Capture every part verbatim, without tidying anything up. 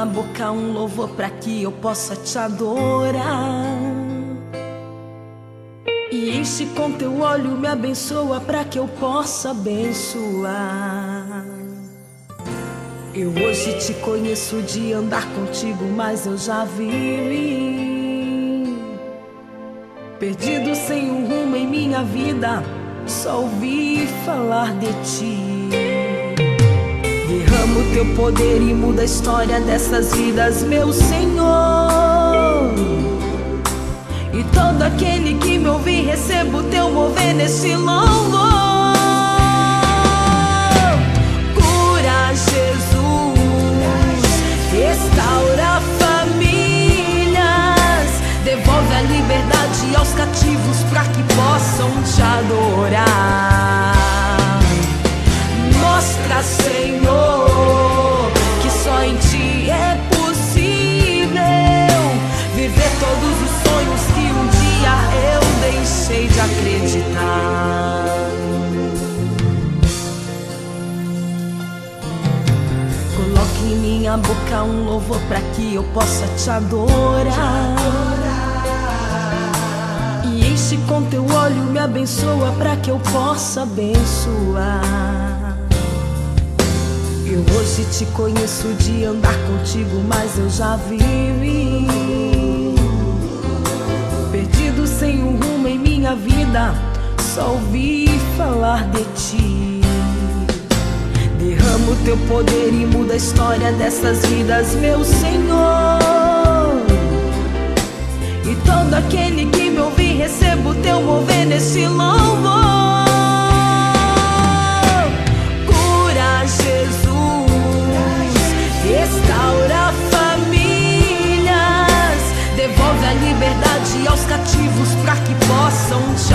minha boca um louvor pra que eu possa te adorar. E enche com teu óleo, me abençoa pra que eu possa abençoar. Eu hoje te conheço de andar contigo, mas eu já vivi perdido sem um rumo em minha vida, só ouvi falar de ti. Derrama o teu poder e muda a história dessas vidas, meu Senhor. E todo aquele que me ouvir, receba o teu mover nesse louvor. Cura, Jesus, restaura famílias, devolve a liberdade aos cativos pra que possam te adorar. Mostra, Senhor, que só em ti é possível viver todos os sonhos que um dia eu deixei de acreditar. Coloque em minha boca um louvor pra que eu possa te adorar. E enche com teu óleo, me abençoa pra que eu possa abençoar. Eu hoje te conheço de andar contigo, mas eu já vivi perdido sem um rumo em minha vida, só ouvi falar de ti. Derrama o teu poder e muda a história dessas vidas, meu Senhor. E todo aquele que me ouvir, receba o teu mover nesse louvor. Cura, Jesus, restaura famílias, devolve a liberdade aos cativos pra que possam te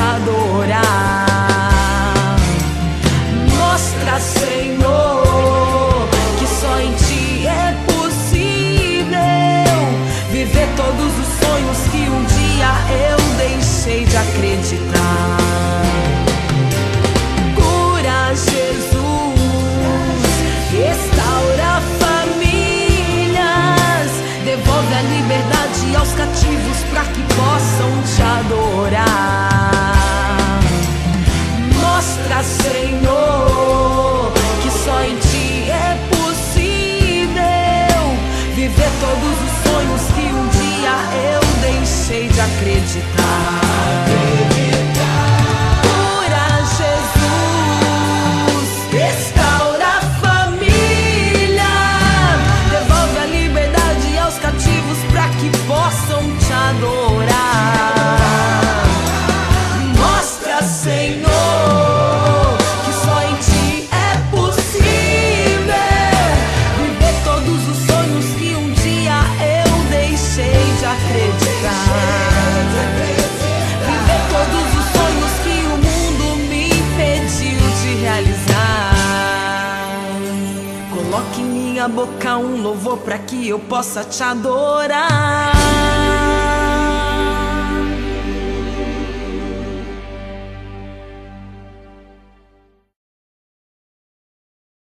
adorar. Mostra, Senhor, que só em ti é possível viver todos os sonhos que um dia eu deixei de acreditar. Cura, Jesus, restaura famílias, devolve a liberdade aos cativos pra que possam te adorar. Mostra, Senhor, que só em ti é possível viver todos os sonhos que um dia eu deixei de acreditar. Cura, Jesus, restaura a família, devolve a liberdade aos cativos pra que possam te adorar. Mostra, Senhor, que só em ti é possível viver todos os sonhos que um dia eu deixei de acreditar. Viver todos os sonhos que o mundo me impediu de realizar. Coloque em minha boca um louvor pra que eu possa te adorar.